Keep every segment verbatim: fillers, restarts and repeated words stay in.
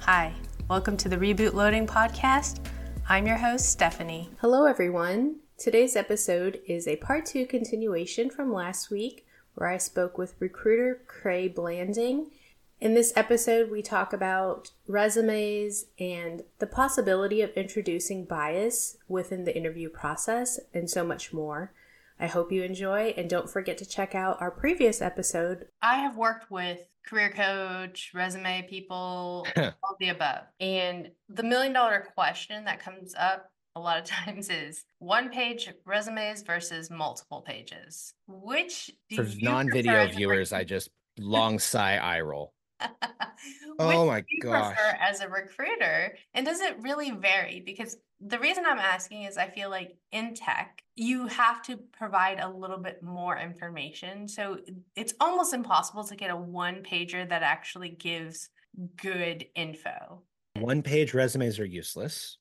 Hi, welcome to the Reboot Loading Podcast. I'm your host, Stephanie. Hello, everyone. Today's episode is a part two continuation from last week where I spoke with recruiter Cray Blanding. In this episode, we talk about resumes and the possibility of introducing bias within the interview process and so much more. I hope you enjoy, and don't forget to check out our previous episode. I have worked with career coach, resume people, all the above. And the million dollar question that comes up a lot of times is one page resumes versus multiple pages. Which do For you non-video prefer viewers, I just long sigh eye roll. Oh my do you gosh. prefer as a recruiter? And does it really vary? Because the reason I'm asking is I feel like in tech, you have to provide a little bit more information. So it's almost impossible to get a one pager that actually gives good info. One page resumes are useless.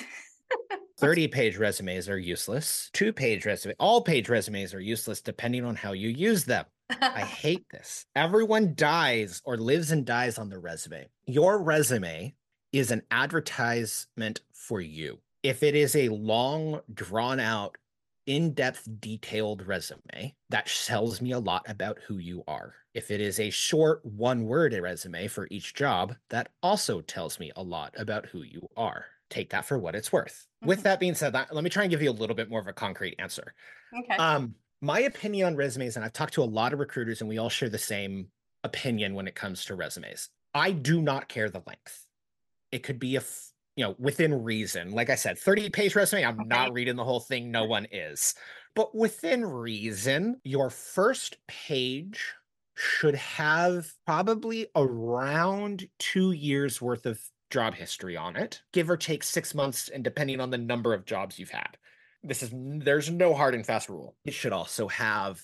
thirty page resumes are useless. Two page resumes, all page resumes are useless depending on how you use them. I hate this. Everyone dies or lives and dies on the resume. Your resume is an advertisement for you. If it is a long, drawn out, in-depth, detailed resume, that tells me a lot about who you are. If it is a short one-word resume for each job, that also tells me a lot about who you are. Take that for what it's worth. Mm-hmm. With that being said, that, let me try and give you a little bit more of a concrete answer. Okay. Um, my opinion on resumes, and I've talked to a lot of recruiters, and we all share the same opinion when it comes to resumes. I do not care the length. It could be a you know, within reason. Like I said, thirty page resume, I'm okay. Not reading the whole thing. No one is. But within reason, your first page should have probably around two years worth of job history on it, give or take six months, and depending on the number of jobs you've had. This is, there's no hard and fast rule. It should also have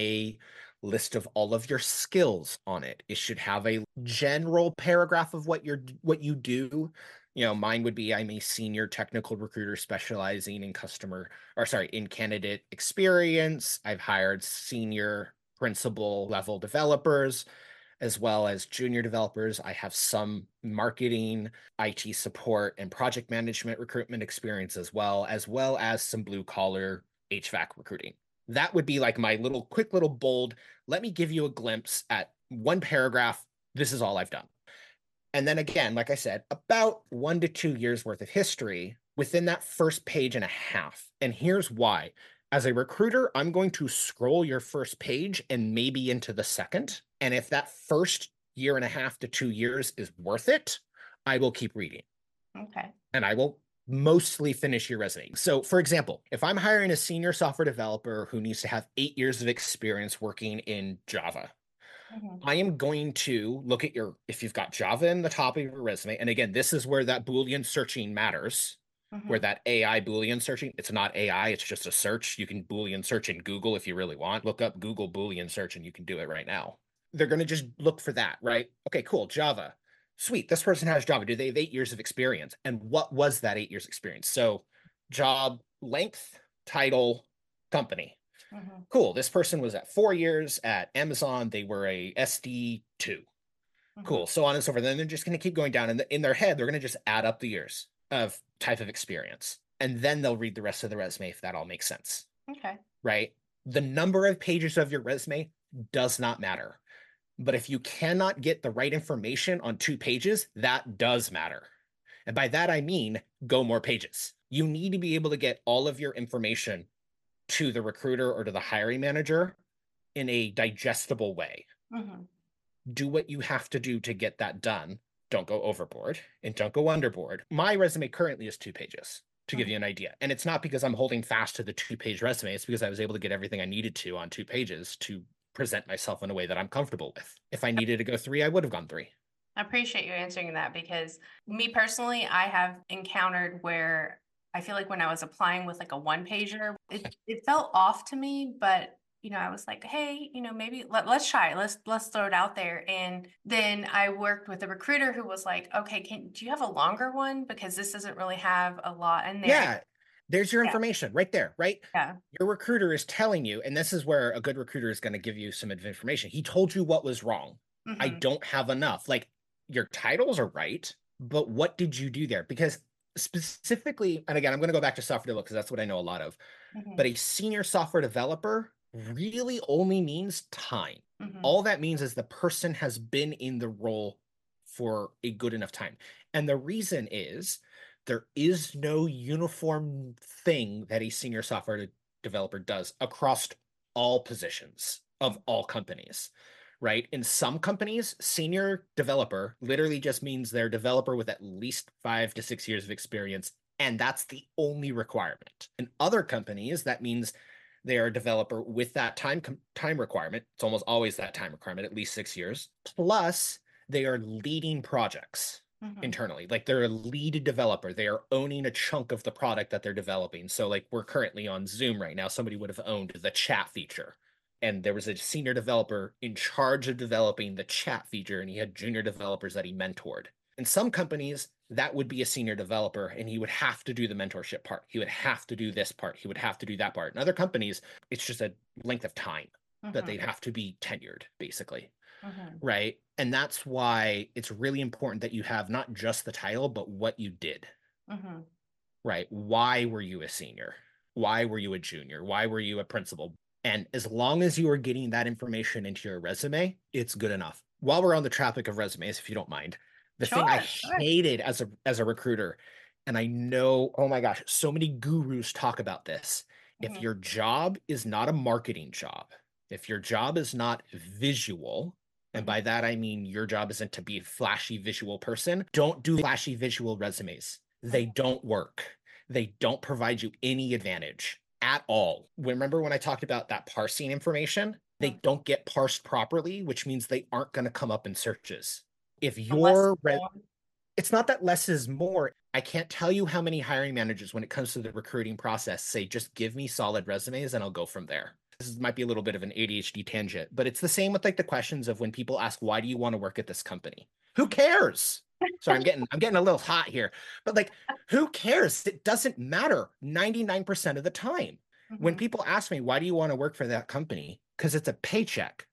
a list of all of your skills on it. It should have a general paragraph of what you're, what you do. You know, mine would be, I'm a senior technical recruiter specializing in customer, or sorry, in candidate experience. I've hired senior principal level developers, as well as junior developers. I have some marketing, I T support, and project management recruitment experience as well, as well as some blue collar H V A C recruiting. That would be like my little quick little bold, let me give you a glimpse at one paragraph. This is all I've done. And then again, like I said, about one to two years worth of history within that first page and a half. And here's why. As a recruiter, I'm going to scroll your first page and maybe into the second. And if that first year and a half to two years is worth it, I will keep reading. Okay. And I will mostly finish your resume. So for example, if I'm hiring a senior software developer who needs to have eight years of experience working in Java, Mm-hmm. I am going to look at your, if you've got Java in the top of your resume, and again, this is where that Boolean searching matters, mm-hmm. where that A I Boolean searching, it's not A I, it's just a search. You can Boolean search in Google if you really want. Look up Google Boolean search and you can do it right now. They're going to just look for that, right? Okay, cool, Java. Sweet, this person has Java. Do they have eight years of experience? And what was that eight years experience? So job length, title, company. Mm-hmm. Cool. This person was at four years at Amazon. They were a S D two. Mm-hmm. Cool. So on and so forth. Then they're just going to keep going down. And in their head, they're going to just add up the years of type of experience. And then they'll read the rest of the resume if that all makes sense. Okay. Right? The number of pages of your resume does not matter. But if you cannot get the right information on two pages, that does matter. And by that, I mean, go more pages. You need to be able to get all of your information to the recruiter or to the hiring manager in a digestible way. Mm-hmm. Do what you have to do to get that done. Don't go overboard and don't go underboard. My resume currently is two pages to mm-hmm. give you an idea. And it's not because I'm holding fast to the two-page resume. It's because I was able to get everything I needed to on two pages to present myself in a way that I'm comfortable with. If I needed to go three, I would have gone three. I appreciate you answering that, because me personally, I have encountered where I feel like when I was applying with like a one pager, it, it felt off to me, but you know, I was like, hey, you know, maybe let, let's try it. Let's, let's throw it out there. And then I worked with a recruiter who was like, okay, can, do you have a longer one? Because this doesn't really have a lot in there. Yeah. There's your yeah. information right there, right? Yeah. Your recruiter is telling you, and this is where a good recruiter is going to give you some information. He told you what was wrong. Mm-hmm. I don't have enough. Like, your titles are right. but what did you do there? Because specifically, and again, I'm going to go back to software development because that's what I know a lot of, Mm-hmm. but a senior software developer really only means time. Mm-hmm. All that means is the person has been in the role for a good enough time. And the reason is there is no uniform thing that a senior software de- developer does across all positions of all companies, right? In some companies, senior developer literally just means they're a developer with at least five to six years of experience, and that's the only requirement. In other companies, that means they are a developer with that time time requirement. It's almost always that time requirement, at least six years. Plus, they are leading projects Mm-hmm. internally. Like they're a lead developer. They are owning a chunk of the product that they're developing. So like we're currently on Zoom right now. Somebody would have owned the chat feature. And there was a senior developer in charge of developing the chat feature, and he had junior developers that he mentored. In some companies, that would be a senior developer, and he would have to do the mentorship part. He would have to do this part. He would have to do that part. In other companies, it's just a length of time Mm-hmm. that they'd have to be tenured, basically. Mm-hmm. Right. And that's why it's really important that you have not just the title, but what you did. Mm-hmm. Right. Why were you a senior? Why were you a junior? Why were you a principal? And as long as you are getting that information into your resume, it's good enough. While we're on the topic of resumes, if you don't mind, the Sure, thing I sure. hated as a as a recruiter, and I know, oh my gosh, so many gurus talk about this. Mm-hmm. If your job is not a marketing job, if your job is not visual, and by that I mean your job isn't to be a flashy visual person, don't do flashy visual resumes. They don't work. They don't provide you any advantage at all. Remember when I talked about that parsing information? They don't get parsed properly, which means they aren't going to come up in searches. If your re- it's not that less is more. I can't tell you how many hiring managers, when it comes to the recruiting process, say, just give me solid resumes and I'll go from there. This might be a little bit of an A D H D tangent, but it's the same with like the questions of when people ask, why do you want to work at this company? Who cares? Sorry, I'm getting I'm getting a little hot here, but like, who cares? It doesn't matter ninety-nine percent of the time. Mm-hmm. When people ask me, why do you want to work for that company? Because it's a paycheck.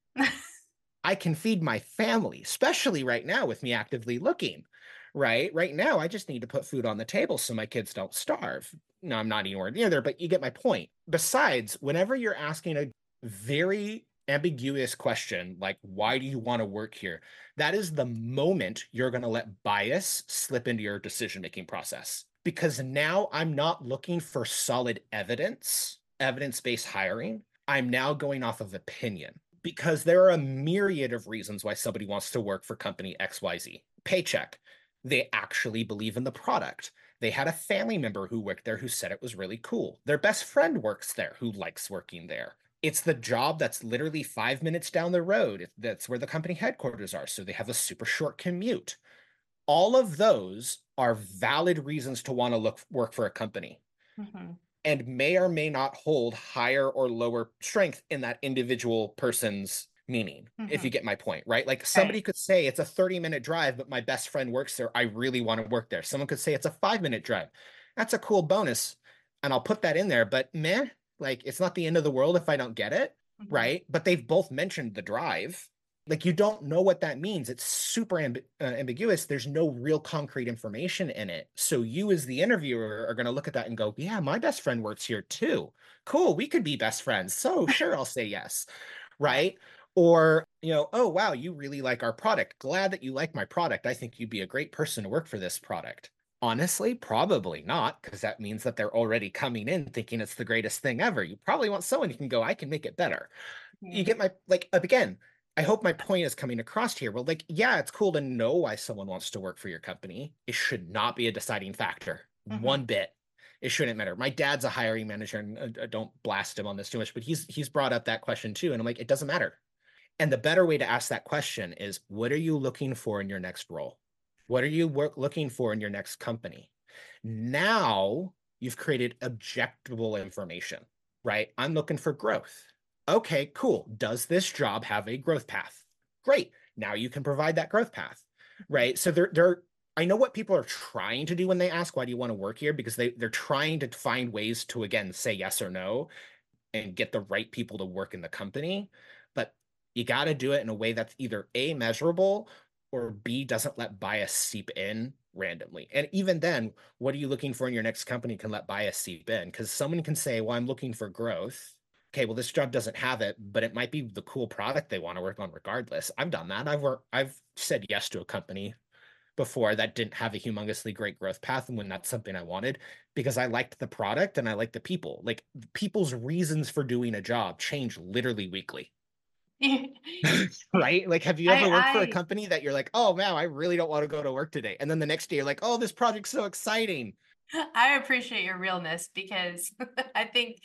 I can feed my family, especially right now with me actively looking. Right? Right now, I just need to put food on the table so my kids don't starve. No, I'm not anywhere near there, but you get my point. Besides, whenever you're asking a very ambiguous question, like, why do you want to work here? That is the moment you're going to let bias slip into your decision-making process. Because now I'm not looking for solid evidence, evidence-based hiring. I'm now going off of opinion. Because there are a myriad of reasons why somebody wants to work for company X Y Z. Paycheck. They actually believe in the product. They had a family member who worked there who said it was really cool. Their best friend works there who likes working there. It's the job that's literally five minutes down the road. That's where the company headquarters are. So they have a super short commute. All of those are valid reasons to want to look work for a company. Mm-hmm. And may or may not hold higher or lower strength in that individual person's meaning, mm-hmm. if you get my point, right? Like somebody right. could say it's a thirty minute drive, but my best friend works there. I really want to work there. Someone could say it's a five minute drive. That's a cool bonus. And I'll put that in there, but meh, like it's not the end of the world if I don't get it, mm-hmm. right? But they've both mentioned the drive. Like you don't know what that means. It's super amb- uh, ambiguous. There's no real concrete information in it. So you as the interviewer are going to look at that and go, yeah, my best friend works here too. Cool. We could be best friends. So sure, I'll say yes. Right. Or, you know, oh, wow, you really like our product. Glad that you like my product. I think you'd be a great person to work for this product. Honestly, probably not, because that means that they're already coming in thinking it's the greatest thing ever. You probably want someone who can go, I can make it better. Mm-hmm. You get my, like, again, I hope my point is coming across here. Well, like, yeah, it's cool to know why someone wants to work for your company. It should not be a deciding factor, mm-hmm. one bit. It shouldn't matter. My dad's a hiring manager, and I don't blast him on this too much, but he's he's brought up that question too. And I'm like, it doesn't matter. And the better way to ask that question is, what are you looking for in your next role? What are you work, looking for in your next company? Now you've created objectable information, right? I'm looking for growth. Okay, cool. Does this job have a growth path? Great. Now you can provide that growth path, right? So they're, they're, I know what people are trying to do when they ask, why do you want to work here? Because they, they're trying to find ways to, again, say yes or no and get the right people to work in the company. But you got to do it in a way that's either A, measurable, or B, doesn't let bias seep in randomly. And even then, what are you looking for in your next company can let bias seep in, because someone can say, well, I'm looking for growth. Okay, well, this job doesn't have it, but it might be the cool product they want to work on regardless. I've done that. I've worked, I've said yes to a company before that didn't have a humongously great growth path, and when that's something I wanted, because I liked the product and I liked the people. Like, people's reasons for doing a job change literally weekly. Right? Like, have you ever I, worked for a I company that you're like, oh man, I really don't want to go to work today, and then the next day you're like, oh, this project's so exciting. I appreciate your realness, because I think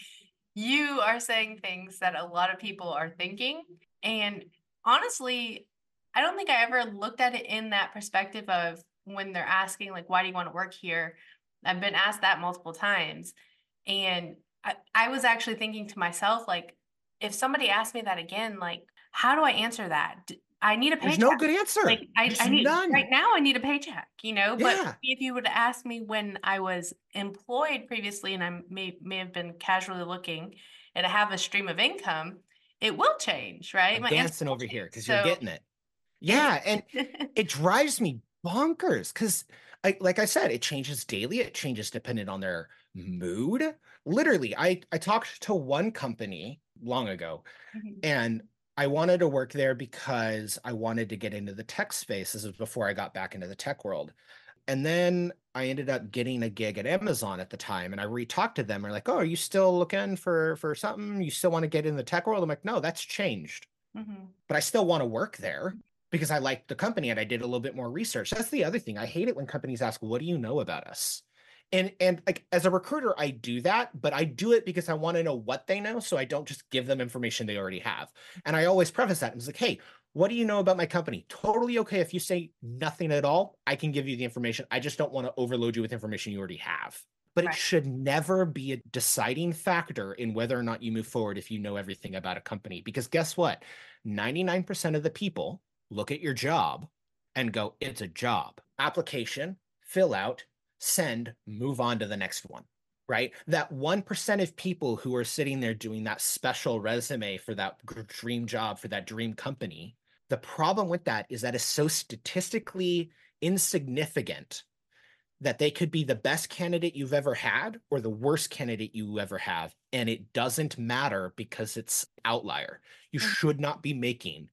you are saying things that a lot of people are thinking. And honestly, I don't think I ever looked at it in that perspective of when they're asking, like, why do you want to work here? I've been asked that multiple times. And I, I was actually thinking to myself, like, if somebody asked me that again, like, how do I answer that? D- I need a There's no paycheck. good answer. Like, I, There's I need, right none. now, I need a paycheck, you know? But Yeah. if you would have asked me when I was employed previously and I may, may have been casually looking and I have a stream of income, it will change, right? I'm My answer dancing will over here change. because you're So getting it. it, Yeah, and it drives me bonkers because, I, like I said, it changes daily. It changes depending on their mood. Literally, I I talked to one company long ago, Mhm, and I wanted to work there because I wanted to get into the tech space. This was before I got back into the tech world. And then I ended up getting a gig at Amazon at the time, and I re-talked to them. They're like, "Oh, are you still looking for for something? You still want to get in the tech world?" I'm like, "No, that's changed, mhm. but I still want to work there because I liked the company and I did a little bit more research." That's the other thing. I hate it when companies ask, "What do you know about us?" And and like, as a recruiter, I do that, but I do it because I want to know what they know, so I don't just give them information they already have. And I always preface that. It's like, "Hey, what do you know about my company?" Totally okay if you say nothing at all. I can give you the information. I just don't want to overload you with information you already have. But it Right. should never be a deciding factor in whether or not you move forward if you know everything about a company. Because guess what? ninety-nine percent of the people look at your job and go, it's a job. Application, fill out, send, move on to the next one, right? That one percent of people who are sitting there doing that special resume for that dream job, for that dream company, the problem with that is that is so statistically insignificant that they could be the best candidate you've ever had or the worst candidate you ever have. And it doesn't matter because it's outlier. You Mhm, should not be making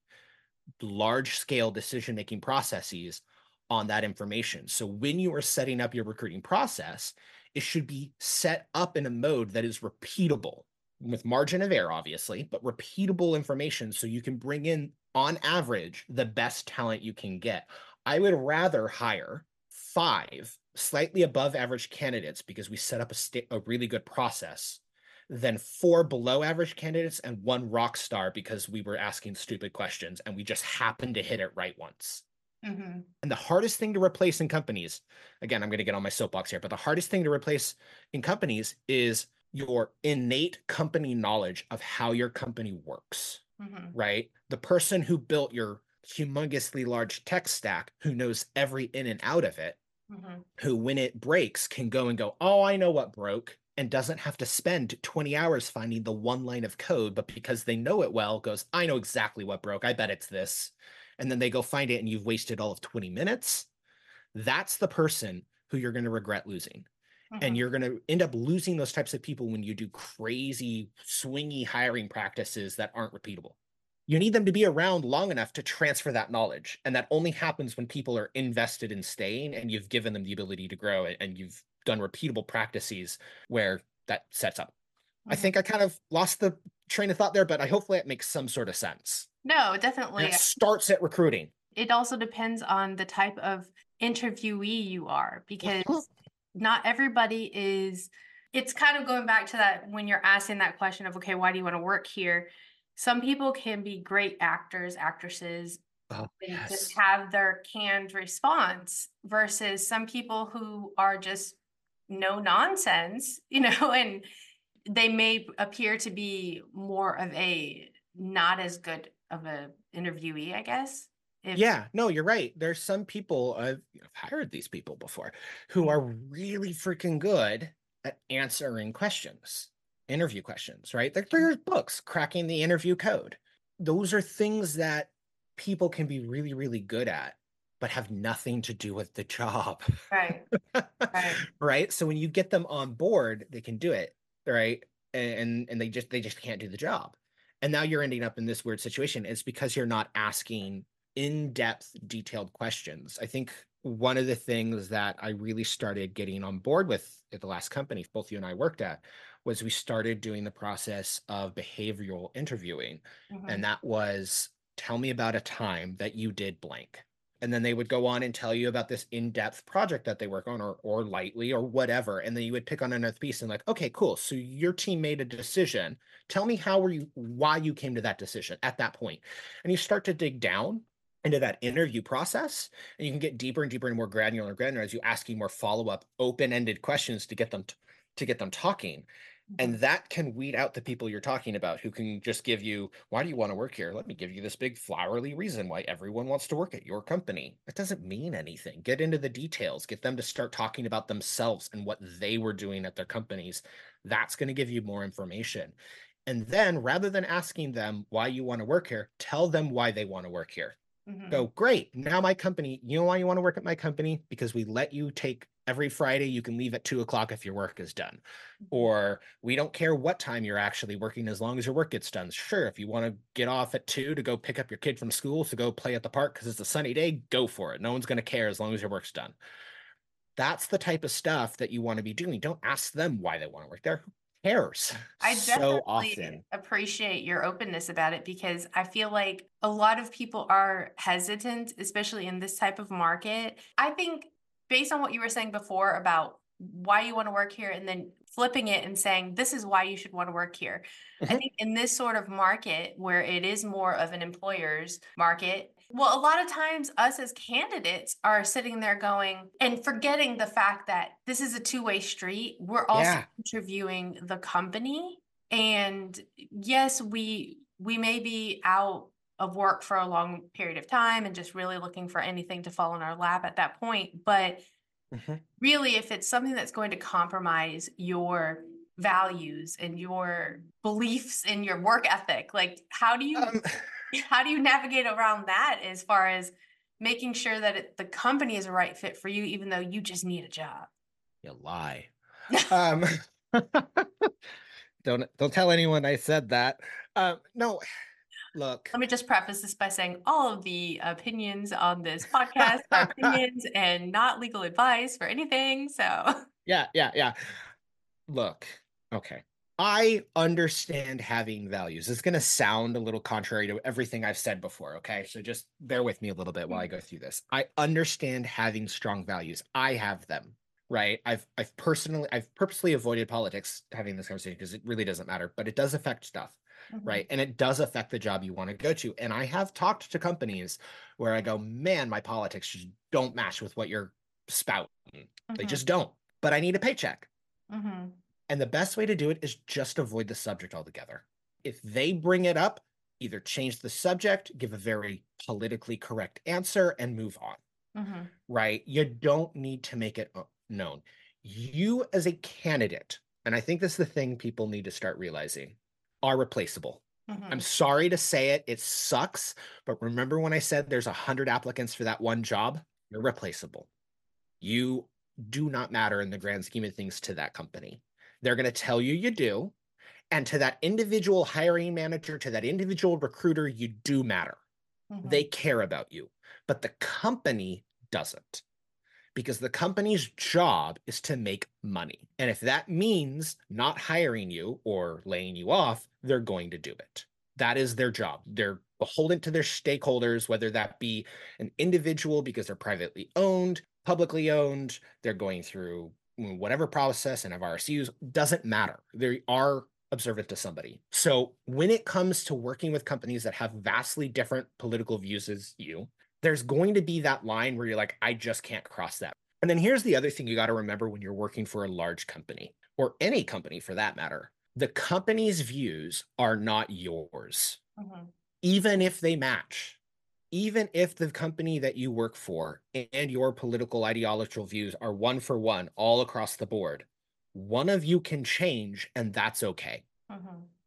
large scale decision making processes on that information. So when you are setting up your recruiting process, it should be set up in a mode that is repeatable with margin of error, obviously, but repeatable information so you can bring in, on average, the best talent you can get. I would rather hire five slightly above average candidates because we set up a, sta- a really good process than four below average candidates and one rock star because we were asking stupid questions and we just happened to hit it right once. mhm, And the hardest thing to replace in companies, again, I'm going to get on my soapbox here, but the hardest thing to replace in companies is your innate company knowledge of how your company works, mhm, right? The person who built your humongously large tech stack, who knows every in and out of it, mhm. who, when it breaks, can go and go, oh, I know what broke, and doesn't have to spend twenty hours finding the one line of code, but because they know it well, goes, I know exactly what broke. I bet it's this. And then they go find it, and you've wasted all of twenty minutes. That's the person who you're going to regret losing. And Mhm. you're going to end up losing those types of people when you do crazy, swingy hiring practices that aren't repeatable. You need them to be around long enough to transfer that knowledge. And that only happens when people are invested in staying and you've given them the ability to grow and you've done repeatable practices where that sets up. I Mhm. think I kind of lost the train of thought there, but I hopefully it makes some sort of sense. No, And definitely. it starts at recruiting. It also depends on the type of interviewee you are, because not everybody is. It's kind of going back to that when you're asking that question of, okay, why do you want to work here? Some people can be great actors, actresses, Oh, and just yes. have their canned response, versus some people who are just no nonsense, you know, and they may appear to be more of a not as good of a interviewee, I guess. If Yeah, no, you're right. There's some people, I've, I've hired these people before who are really freaking good at answering questions, interview questions, right? Like, there's books, Cracking the Interview Code. Those are things that people can be really, really good at. but have nothing to do with the job. Right. Right. Right. So when you get them on board, they can do it. Right. And and they just they just can't do the job. And now you're ending up in this weird situation. It's because you're not asking in-depth, detailed questions. I think one of the things that I really started getting on board with at the last company both you and I worked at was we started doing the process of behavioral interviewing. Mm-hmm. And that was, tell me about a time that you did blank. And then they would go on and tell you about this in-depth project that they work on, or or lightly or whatever. And then you would pick on another piece and like, okay, cool. So your team made a decision. Tell me how were you, why you came to that decision at that point. And you start to dig down into that interview process, and you can get deeper and deeper and more granular and granular as you asking more follow-up, open-ended questions to get them t- to get them talking. And that can weed out the people you're talking about who can just give you, why do you want to work here? Let me give you this big flowery reason why everyone wants to work at your company. It doesn't mean anything. Get into the details, get them to start talking about themselves and what they were doing at their companies. That's going to give you more information. And then rather than asking them why you want to work here, tell them why they want to work here. Mm-hmm. Go, great. Now my company, you know why you want to work at my company? Because we let you take every Friday, you can leave at two o'clock if your work is done. Or we don't care what time you're actually working as long as your work gets done. Sure, if you want to get off at two to go pick up your kid from school to go play at the park because it's a sunny day, go for it. No one's going to care as long as your work's done. That's the type of stuff that you want to be doing. Don't ask them why they want to work there. Who cares? I definitely so often appreciate your openness about it, because I feel like a lot of people are hesitant, especially in this type of market. I think based on what you were saying before about why you want to work here and then flipping it and saying, this is why you should want to work here. Mm-hmm. I think in this sort of market where it is more of an employer's market, well, a lot of times us as candidates are sitting there going and forgetting the fact that this is a two-way street. We're also yeah. interviewing the company. And yes, we we may be out of work for a long period of time and just really looking for anything to fall in our lap at that point. But mm-hmm. really, if it's something that's going to compromise your values and your beliefs and your work ethic, like how do you um, how do you navigate around that as far as making sure that it, the company is a right fit for you, even though you just need a job? You lie. um, don't don't tell anyone I said that. Uh, no. Look. Let me just preface this by saying all of the opinions on this podcast are opinions and not legal advice for anything. So yeah, yeah, yeah. Look, okay. I understand having values. It's going to sound a little contrary to everything I've said before, okay? So just bear with me a little bit while I go through this. I understand having strong values. I have them, right? I've I've personally I've purposely avoided politics having this conversation because it really doesn't matter, but it does affect stuff. Mm-hmm. Right. And it does affect the job you want to go to. And I have talked to companies where I go, man, my politics just don't match with what you're spouting. Mm-hmm. They just don't. But I need a paycheck. Mm-hmm. And the best way to do it is just avoid the subject altogether. If they bring it up, either change the subject, give a very politically correct answer, and move on. Mm-hmm. Right. You don't need to make it known. You as a candidate, and I think this is the thing people need to start realizing, are replaceable. Mm-hmm. I'm sorry to say it. It sucks. But remember when I said there's a hundred applicants for that one job? You're replaceable. You do not matter in the grand scheme of things to that company. They're going to tell you you do. And to that individual hiring manager, to that individual recruiter, you do matter. Mm-hmm. They care about you. But the company doesn't. Because the company's job is to make money. And if that means not hiring you or laying you off, they're going to do it. That is their job. They're beholden to their stakeholders, whether that be an individual because they're privately owned, publicly owned, they're going through whatever process and have R S Us, doesn't matter. They are observant to somebody. So when it comes to working with companies that have vastly different political views as you, there's going to be that line where you're like, I just can't cross that. And then here's the other thing you got to remember when you're working for a large company, or any company for that matter. The company's views are not yours, mm-hmm. even if they match. Even if the company that you work for and your political ideological views are one for one all across the board, one of you can change, and that's okay. Mm-hmm.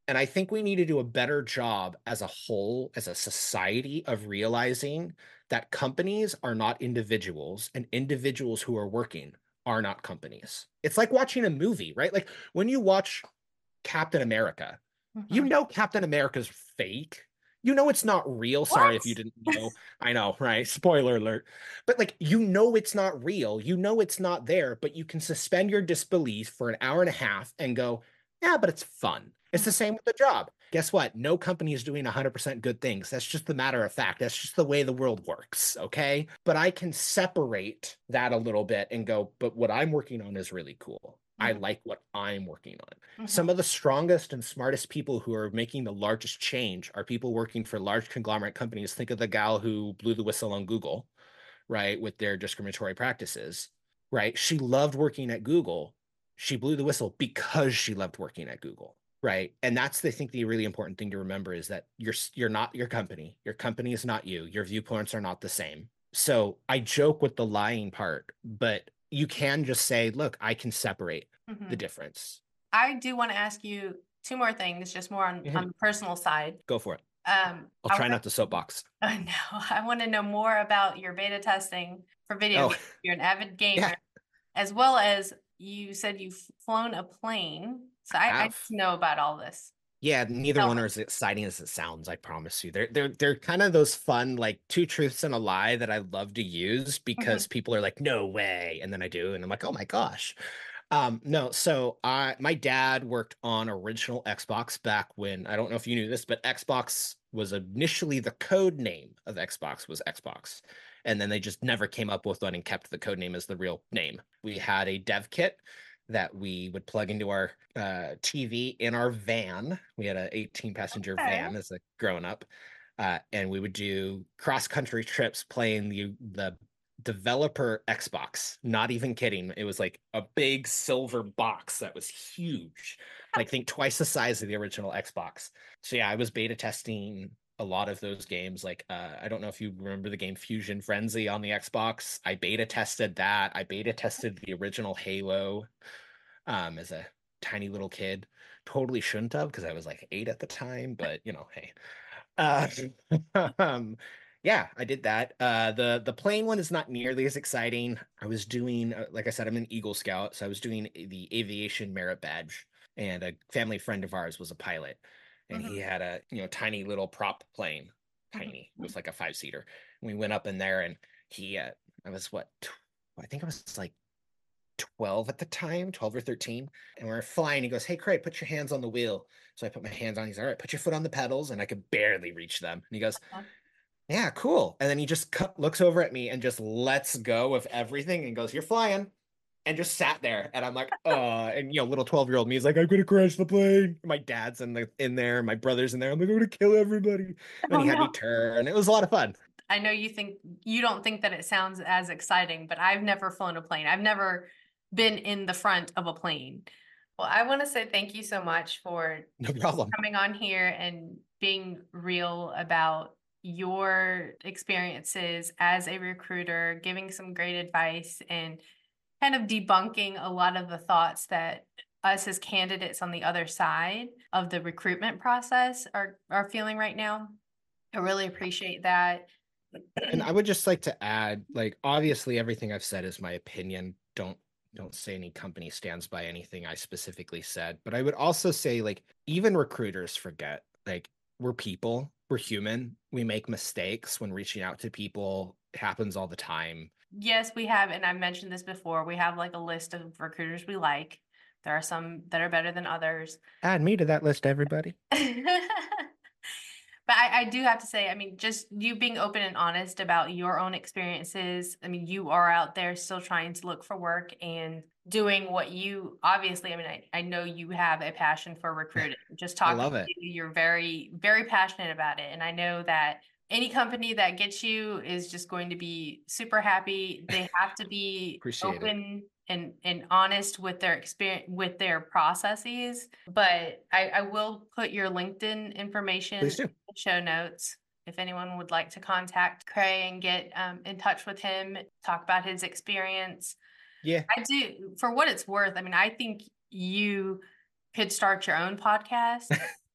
And I think we need to do a better job as a whole, as a society, of realizing that companies are not individuals and individuals who are working are not companies. It's like watching a movie, right? Like when you watch Captain America, you Mhm. know Captain America's fake. You know it's not real. Sorry What? if you didn't know. I know, right? Spoiler alert. But like you know it's not real. You know it's not there, but you can suspend your disbelief for an hour and a half and go, yeah, but it's fun. It's the Mhm. same with the job. Guess what? No company is doing one hundred percent good things. That's just the matter of fact. That's just the way the world works, okay? But I can separate that a little bit and go, but what I'm working on is really cool. I Mhm. like what I'm working on. Mhm. Some of the strongest and smartest people who are making the largest change are people working for large conglomerate companies. Think of the gal who blew the whistle on Google, right, with their discriminatory practices, right? She loved working at Google. She blew the whistle because she loved working at Google, right? And that's, I think, the really important thing to remember is that you're you're not your company. Your company is not you. Your viewpoints are not the same. So I joke with the lying part, but you can just say, look, I can separate the Mhm. difference. I do want to ask you two more things, just more on, Mhm. on the personal side. Go for it. Um, I'll I try want not to soapbox. to know, I want to know more about your beta testing for video Oh, games. You're an avid gamer, yeah, as well as you said you've flown a plane. So I I, I need have. to know about all this. Yeah, neither Tell one me. are as exciting as it sounds, I promise you. They're they're they're kind of those fun, like two truths and a lie that I love to use Mhm. because people are like, no way. And then I do, and I'm like, oh my gosh. Um, no, so I my dad worked on original Xbox back when I don't know if you knew this, but Xbox was initially the code name of Xbox was Xbox. And then they just never came up with one and kept the code name as the real name. We had a dev kit that we would plug into our uh, T V in our van. We had an eighteen passenger Okay. van as a grown up. Uh, and we would do cross country trips playing the the developer Xbox. Not even kidding. It was like a big silver box that was huge, like think twice the size of the original Xbox. So yeah, I was beta testing a lot of those games. Like uh, I don't know if you remember the game Fusion Frenzy on the Xbox. I beta tested that. I beta tested the original Halo um, as a tiny little kid. Totally shouldn't have because I was like eight at the time, but you know, hey. Uh, um, yeah, I did that. Uh, the the plane one is not nearly as exciting. I was doing, uh, like I said, I'm an Eagle Scout, so I was doing the aviation merit badge, and a family friend of ours was a pilot, and he Mhm. had a you know tiny little prop plane, tiny. It Mhm. was like a five seater. We went up in there, and he, uh, I was what, tw- I think I was like twelve at the time, twelve or thirteen. And we we're flying. He goes, hey, Craig, put your hands on the wheel. So I put my hands on. He's all right, put your foot on the pedals. And I could barely reach them. And he goes, yeah, cool. And then he just cut, looks over at me and just lets go of everything and goes, you're flying. And just sat there. And I'm like, uh, and you know, little twelve year old me is like, I'm gonna crash the plane. My dad's in the in there, my brother's in there. I'm like, I'm gonna kill everybody. And then Oh he had me no. turn. It was a lot of fun. I know you think you don't think that it sounds as exciting, but I've never flown a plane. I've never been in the front of a plane. Well, I want to say thank you so much for No problem. coming on here and being real about your experiences as a recruiter, giving some great advice, and kind of debunking a lot of the thoughts that us as candidates on the other side of the recruitment process are are feeling right now. I really appreciate that. And I would just like to add, like, obviously everything I've said is my opinion. Don't don't say any company stands by anything I specifically said. But I would also say, like, even recruiters forget, like, we're people, we're human, we make mistakes when reaching out to people. It happens all the time. Yes, we have, and I've mentioned this before. We have like a list of recruiters we like. There are some that are better than others. Add me to that list, everybody. But I, I do have to say, I mean, just you being open and honest about your own experiences. I mean, you are out there still trying to look for work and doing what you obviously, I mean, I, I know you have a passion for recruiting. Just I talking love to it. you, you're very, very passionate about it. And I know that any company that gets you is just going to be super happy. They have to be Appreciate it. open and and honest with their experience with their processes. But I, I will put your LinkedIn information Please do. show notes if anyone would like to contact Cray and get um, in touch with him, talk about his experience. Yeah. I do, for what it's worth. I mean, I think you could start your own podcast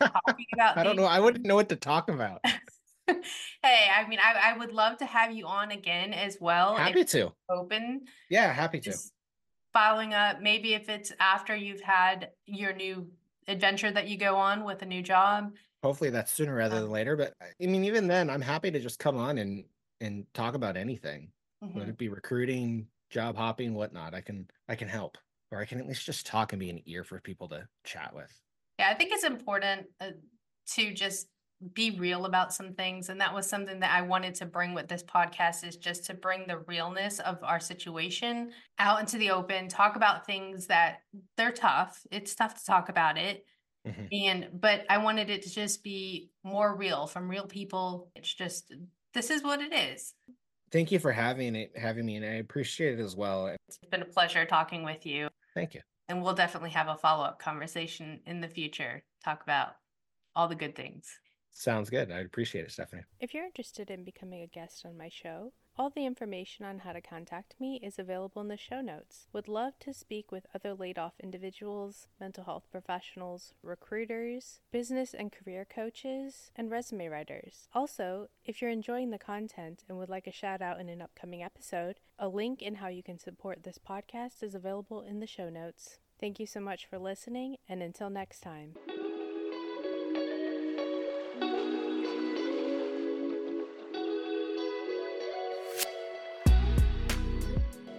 talking about I don't these know. I wouldn't know what to talk about. Hey, I mean, I, I would love to have you on again as well if Happy to. you're open. Yeah, happy to. Just following up, maybe if it's after you've had your new adventure that you go on with a new job. Hopefully that's sooner rather than Um, later. But I mean, even then, I'm happy to just come on and and talk about anything. mhm. Let it be recruiting, job hopping, whatnot. I can I can help, or I can at least just talk and be an ear for people to chat with. Yeah, I think it's important uh, to just be real about some things. And that was something that I wanted to bring with this podcast, is just to bring the realness of our situation out into the open, talk about things that they're tough. It's tough to talk about it. Mhm. And, but I wanted it to just be more real from real people. It's just, this is what it is. Thank you for having it, having me, and I appreciate it as well. It's been a pleasure talking with you. Thank you. And we'll definitely have a follow-up conversation in the future, talk about all the good things. Sounds good. I appreciate it, Stephanie. If you're interested in becoming a guest on my show, all the information on how to contact me is available in the show notes. Would love to speak with other laid-off individuals, mental health professionals, recruiters, business and career coaches, and resume writers. Also, if you're enjoying the content and would like a shout out in an upcoming episode, a link in how you can support this podcast is available in the show notes. Thank you so much for listening, and until next time.